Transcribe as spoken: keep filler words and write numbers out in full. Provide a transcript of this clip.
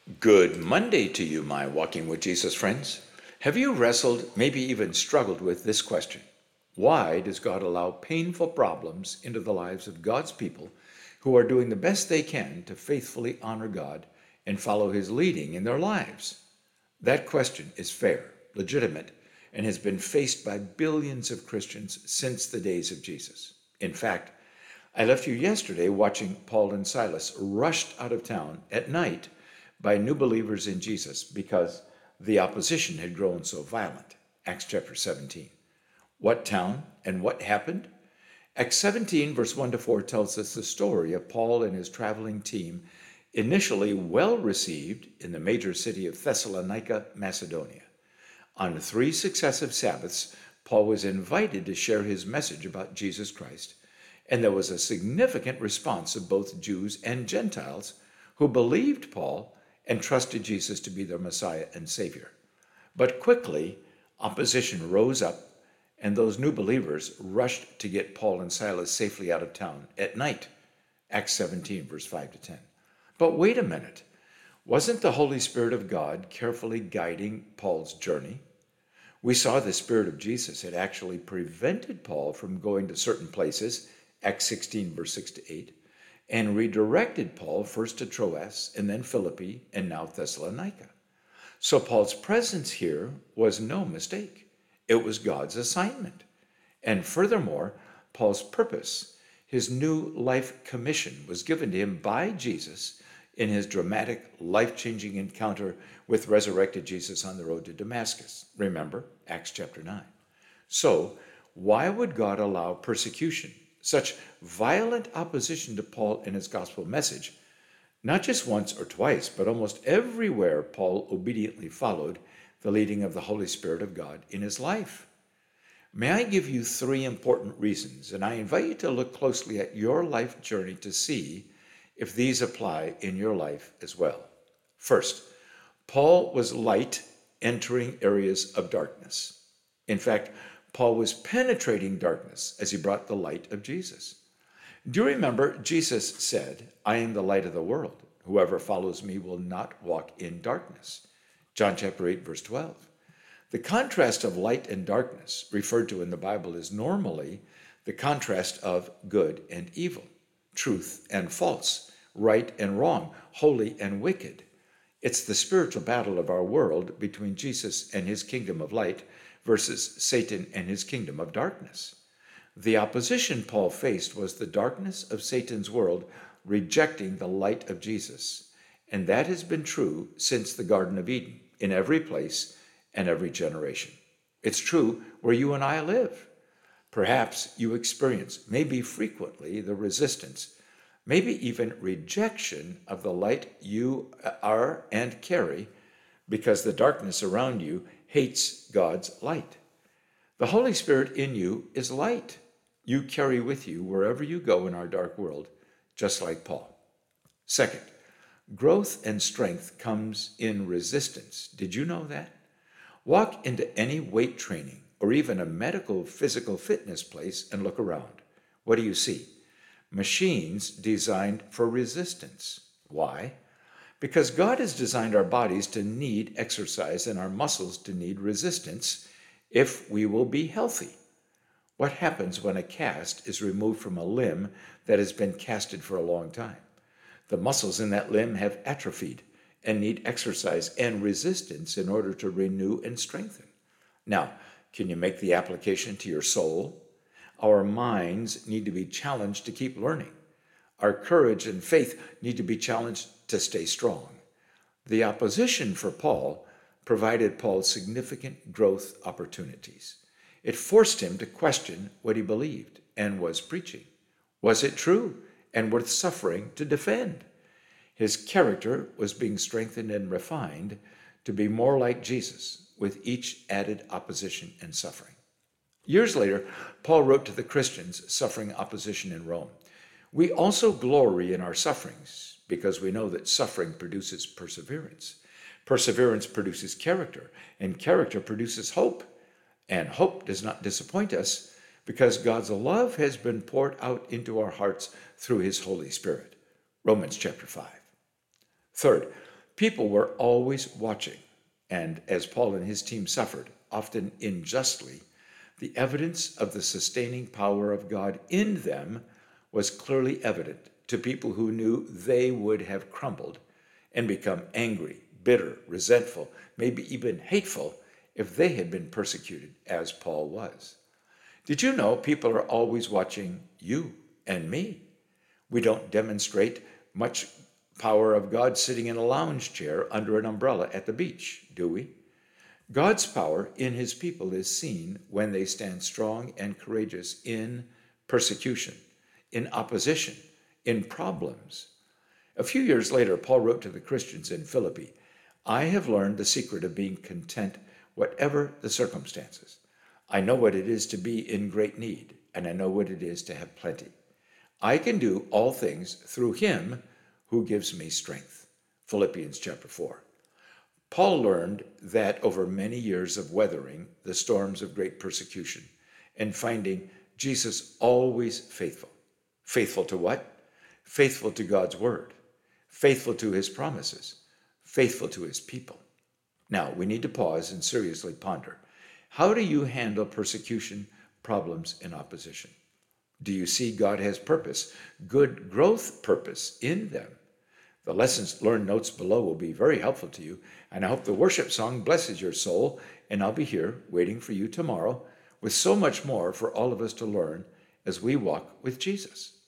Good Monday to you, my Walking with Jesus friends. Have you wrestled, maybe even struggled with this question? Why does God allow painful problems into the lives of God's people who are doing the best they can to faithfully honor God and follow His leading in their lives? That question is fair, legitimate, and has been faced by billions of Christians since the days of Jesus. In fact, I left you yesterday watching Paul and Silas rushed out of town at night by new believers in Jesus because the opposition had grown so violent. Acts chapter seventeen. What town and what happened? Acts seventeen, verse one to four tells us the story of Paul and his traveling team, initially well received in the major city of Thessalonica, Macedonia. On three successive Sabbaths, Paul was invited to share his message about Jesus Christ, and there was a significant response of both Jews and Gentiles who believed Paul and trusted Jesus to be their Messiah and Savior. But quickly, opposition rose up, and those new believers rushed to get Paul and Silas safely out of town at night. Acts seventeen, verse five to ten. But wait a minute. Wasn't the Holy Spirit of God carefully guiding Paul's journey? We saw the Spirit of Jesus had actually prevented Paul from going to certain places, Acts sixteen, verse six to eight, and redirected Paul first to Troas and then Philippi and now Thessalonica. So Paul's presence here was no mistake. It was God's assignment. And furthermore, Paul's purpose, his new life commission, was given to him by Jesus in his dramatic, life-changing encounter with resurrected Jesus on the road to Damascus. Remember, Acts chapter nine. So, why would God allow persecution, such violent opposition to Paul and his gospel message, not just once or twice, but almost everywhere Paul obediently followed the leading of the Holy Spirit of God in his life? May I give you three important reasons, and I invite you to look closely at your life journey to see if these apply in your life as well. First, Paul was light entering areas of darkness. In fact, Paul was penetrating darkness as he brought the light of Jesus. Do you remember Jesus said, "I am the light of the world. Whoever follows me will not walk in darkness." John chapter eight, verse twelve. The contrast of light and darkness referred to in the Bible is normally the contrast of good and evil, truth and false, right and wrong, holy and wicked. It's the spiritual battle of our world between Jesus and his kingdom of light versus Satan and his kingdom of darkness. The opposition Paul faced was the darkness of Satan's world rejecting the light of Jesus. And that has been true since the Garden of Eden, in every place and every generation. It's true where you and I live. Perhaps you experience, maybe frequently, the resistance, maybe even rejection of the light you are and carry because the darkness around you hates God's light. The Holy Spirit in you is light. You carry with you wherever you go in our dark world, just like Paul. Second, growth and strength comes in resistance. Did you know that? Walk into any weight training or even a medical physical fitness place and look around. What do you see? Machines designed for resistance. Why? Because God has designed our bodies to need exercise and our muscles to need resistance if we will be healthy. What happens when a cast is removed from a limb that has been casted for a long time? The muscles in that limb have atrophied and need exercise and resistance in order to renew and strengthen. Now, can you make the application to your soul? Our minds need to be challenged to keep learning. Our courage and faith need to be challenged to stay strong. The opposition for Paul provided Paul significant growth opportunities. It forced him to question what he believed and was preaching. Was it true and worth suffering to defend? His character was being strengthened and refined to be more like Jesus with each added opposition and suffering. Years later, Paul wrote to the Christians suffering opposition in Rome. We also glory in our sufferings because we know that suffering produces perseverance. Perseverance produces character, and character produces hope. And hope does not disappoint us because God's love has been poured out into our hearts through his Holy Spirit. Romans chapter five. Third, People were always watching, and as Paul and his team suffered, often unjustly, the evidence of the sustaining power of God in them was clearly evident to people who knew they would have crumbled and become angry, bitter, resentful, maybe even hateful if they had been persecuted as Paul was. Did you know people are always watching you and me? We don't demonstrate much power of God sitting in a lounge chair under an umbrella at the beach, do we? God's power in his people is seen when they stand strong and courageous in persecution, in opposition, in problems. A few years later, Paul wrote to the Christians in Philippi, "I have learned the secret of being content whatever the circumstances. I know what it is to be in great need, and I know what it is to have plenty. I can do all things through him who gives me strength." Philippians chapter four. Paul learned that over many years of weathering the storms of great persecution and finding Jesus always faithful. Faithful to what? Faithful to God's word, faithful to his promises, faithful to his people. Now, we need to pause and seriously ponder. How do you handle persecution, problems, and opposition? Do you see God has purpose, good growth purpose in them? The lessons learned notes below will be very helpful to you, and I hope the worship song blesses your soul, and I'll be here waiting for you tomorrow with so much more for all of us to learn as we walk with Jesus.